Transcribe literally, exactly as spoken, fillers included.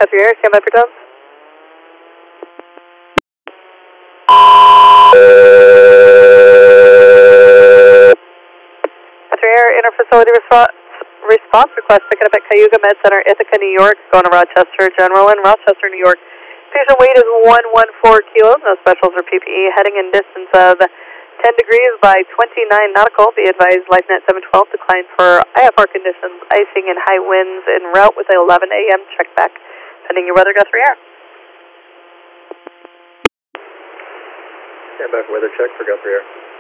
Guthrie Air, stand by for tones. Guthrie Air, inter-facility response, response request picking up at Cayuga Med Center, Ithaca, New York, going to Rochester General in Rochester, New York. Patient weight is one hundred fourteen kilos, no specials or P P E, heading in distance of ten degrees by twenty-nine nautical. Be advised, LifeNet seven twelve declined for I F R conditions, icing and high winds en route with eleven A M check back. Sending your weather, Guthrie Air. Stand by for weather check for Guthrie Air.